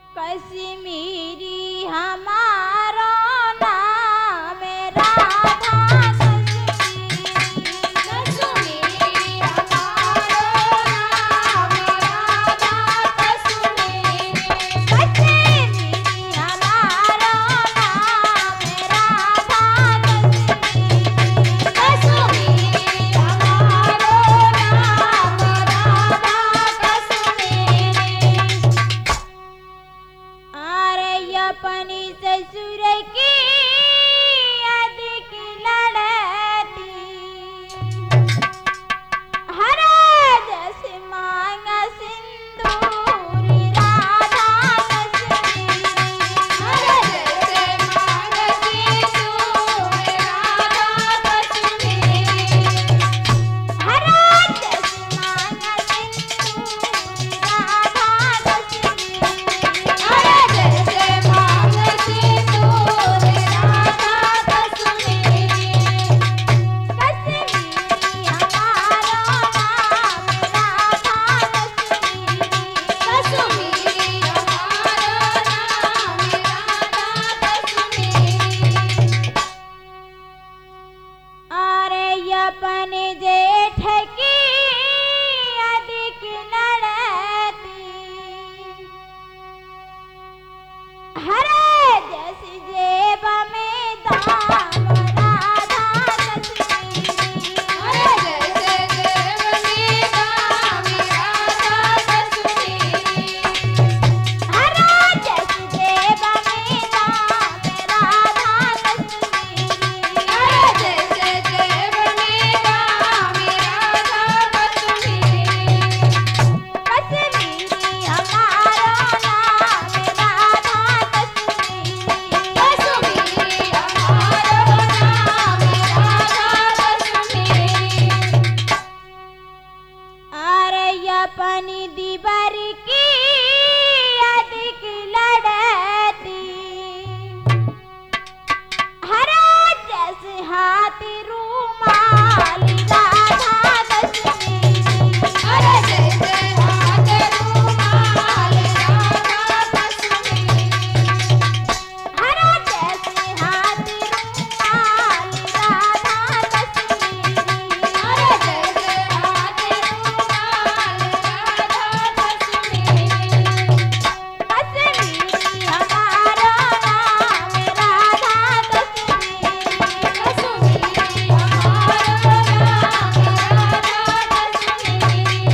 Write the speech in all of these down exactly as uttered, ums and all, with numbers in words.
कश्मीरी हमारा नाम राधा कश्मीरी कश्मीरी हमारा नाम राधा कश्मीरी कश्मीरी हमारा नाम राधा कश्मीरी कश्मीरी हमारा नाम राधा कश्मीरी अरे अपनी ससुर की अधिक लड़ती हरा जस मांग सिंदूर राधा कश्मीरी हरा जस मांग सिंदूर राधा कश्मीरी हरा जस मांग सिंदूर राधा कश्मीरी हरा जस मांग सिंदूर राधा कश्मीरी कश्मीरी हमारा नाम राधा कश्मीरी कश्मीरी हमारा नाम राधा कश्मीरी अरे अपने जेठ की अधिक लड़ती हरे जस जेब में दाम राधा कश्मीरी हरे जस जेब में दाम राधा कश्मीरी हरे जस जेब में दाम राधा कश्मीरी हरे जस जेब में दाम राधा कश्मीरी कश्मीरी हमारा नाम राधा कश्मीरी कश्मीरी हमारा नाम राधा कश्मीरी अरे अपनी दीवार की अधिक लड़ती हरा जस हाथी रूमाल राधा कश्मीरी हरा जस हाथ रूमाल राधा कश्मीरी हरा जस हाथ रूमाल राधा कश्मीरी हरा जस हाथ रूमाल राधा कश्मीरी कश्मीरी हमारा नाम राधा कश्मीरी कश्मीरी हमारा नाम राधा कश्मीरी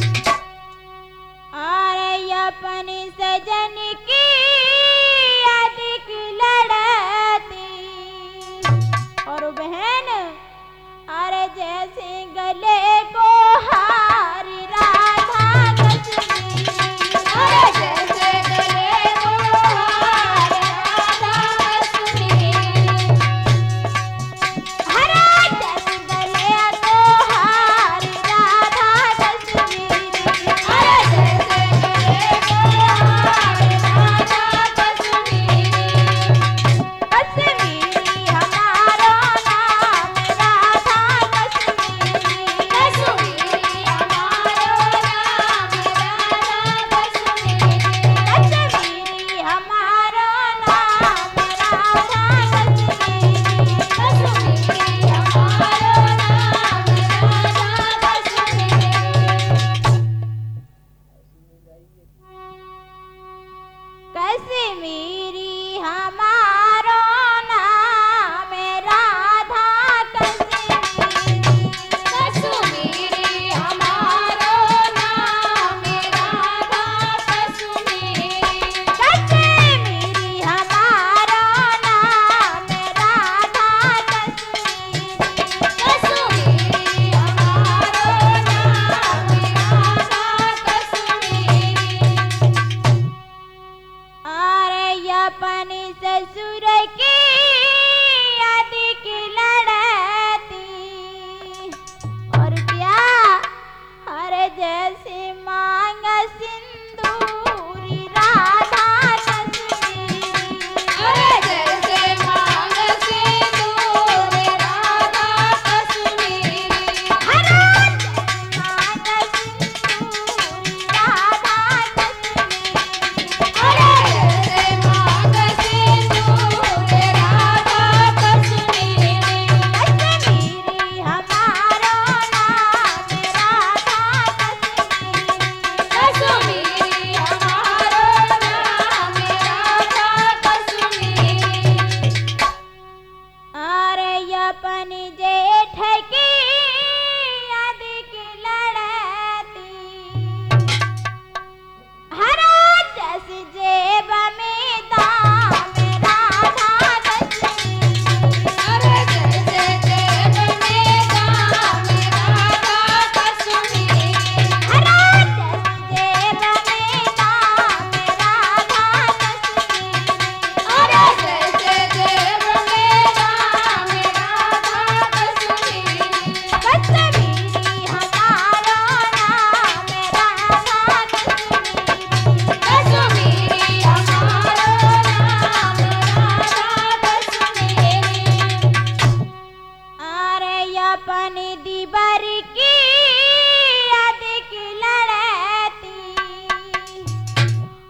अरे अपने सजन की अधिक लड़ती और बहन अरे जैसे गले को हार राधा कश्मीरी अरे जैसे गले को हार राधा कश्मीरी हरा जस गले को हार राधा कश्मीरी हरा जस गले को हार राधा कश्मीरी कश्मीरी हमारा नाम राधा कश्मीरी कश्मीरी हमारा नाम राधा कश्मीरी कश्मीरी हमारा नाम राधा कश्मीरी कश्मीरी हमारा नाम राधा कश्मीरी कश्मीरी हमारा नाम राधा कश्मीरी कश्मीरी हमारा नाम राधा कश्मीरी कश्मीरी हमारा नाम राधा कश्मीरी कश्मीरी हमारा नाम राधा कश्मीरी अरे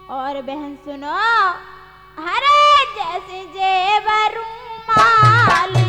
और बहन सुनो, हरे जैसे जेवर रुमाल